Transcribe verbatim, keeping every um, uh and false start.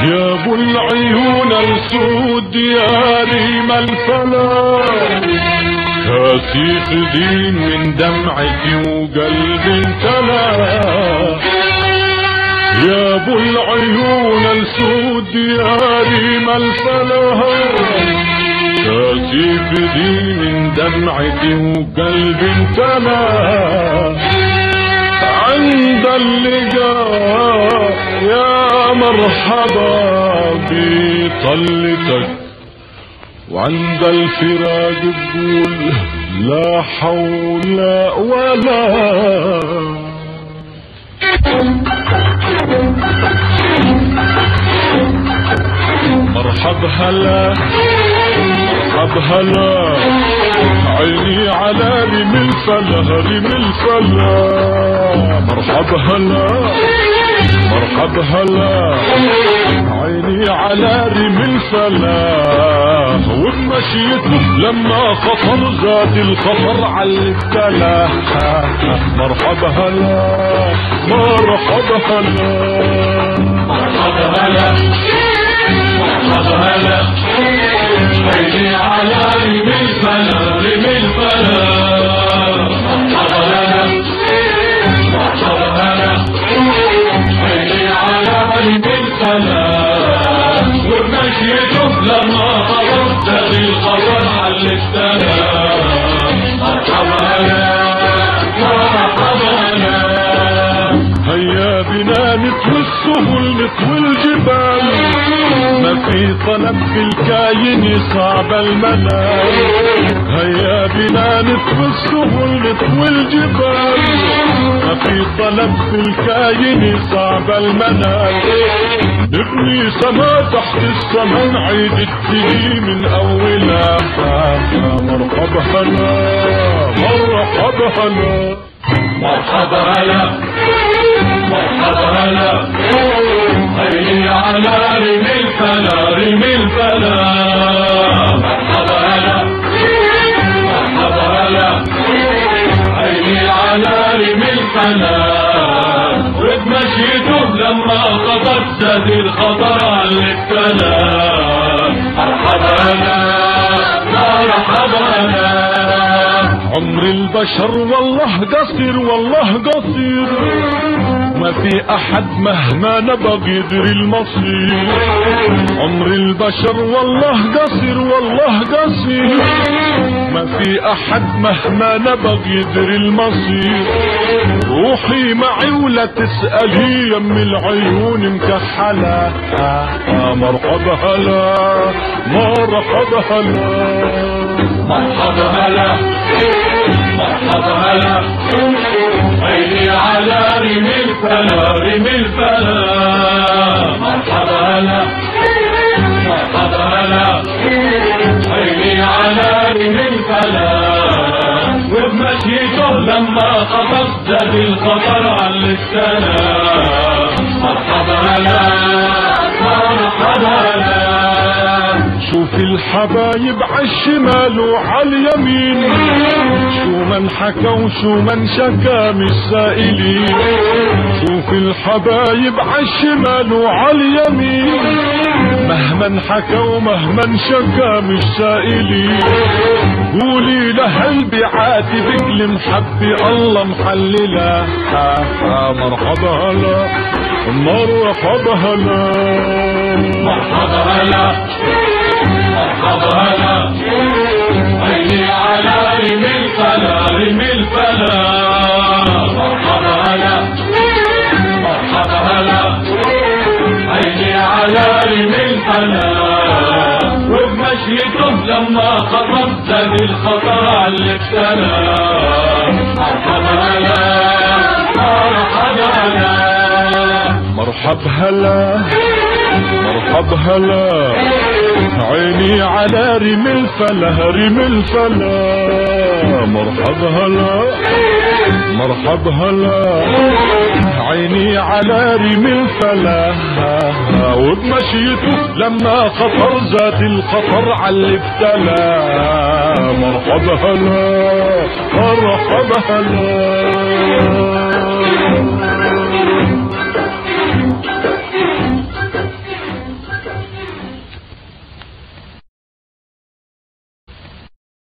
يا ابو العيون السود يا ريم الفلا، كاسي خدين من دمعتي وقلبي انتلا. يا ابو العيون السود يا ريم الفلا، كاسي خدين من دمعتي وقلبي انتلا. عند اللقاء يا مرحبا بطلتك، وعند الفراق تقول لا حول ولا. مرحب هلا مرحب هلا، عيني على ريم الفلا ريم الفلا. مرحب هلا مرحب هلا، عيني على ريم الفلا. وبمشيته لما خطر زاد الخطر على الابتلا. مرحب هلا مرحب هلا مرحب هلا مرحب هلا، عيني على ريم الفلا ريم الفلا. مرحب هلا مرحب هلا، عيني على ريم الفلا. وبمشيته لما خطر زاد الخطر على الابتلا. مرحب هلا مرحب هلا. هيا بنا نطوي السهول نطوي الجبال، ما في طلب في الكاين صعب المنال. هيا بنا نطوي السهول نطوي الجبال، ما في طلب في الكاين صعب المنال. نبني سما تحت السما نعيد التجي من اولها. مرحب هلا مرحب هلا مرحب هلا مرحب هلا، عيني على ريم الفلا ريم الفلا. مرحب هلا مرحب هلا، عيني على ريم الفلا. وبمشيته لما خطر زاد الخطر على الابتلا. مرحب هلا مرحب هلا. عمر البشر والله قصير والله قصير، ما في احد مهما نبغى يدري المصير. عمر البشر والله قصير والله قصير، ما في احد مهما نبغى يدري المصير. روحي معي ولا تسألي يم العيون مكحلة. مرحب هلا مرحب هلا مرحب هلا مرحب هلا، عيني على ريم الفلا ريم الفلا. مرحب هلا مرحب هلا، عيني على ريم الفلا. وبمشيته لما خطر زاد الخطر على السلام. مرحب هلا مرحب هلا. شوف الحبايب عالشمال وعاليمين، شو من حكى وشو من شكا مش سائلين. شوف الحبايب عالشمال وعاليمين، مهما حكى ومهما شكا مش سائلين. قولي لهالبعاد بقل محبي الله محللة. مرحب هلا مرحب هلا مرحب هلا مرحب هلا، عيني على ريم الفلا ريم الفلا. مرحب هلا مرحب هلا، عيني على ريم الفلا. وبمشيته لما خطر زاد الخطر على الابتلا. مرحب هلا مرحب هلا مرحب هلا مرحب هلا، عيني على ريم الفلا ريم الفلا. مرحب هلا مرحب هلا، عيني على ريم الفلا. وبمشيته لما خطر زاد الخطر على الابتلا. مرحب هلا مرحب هلا.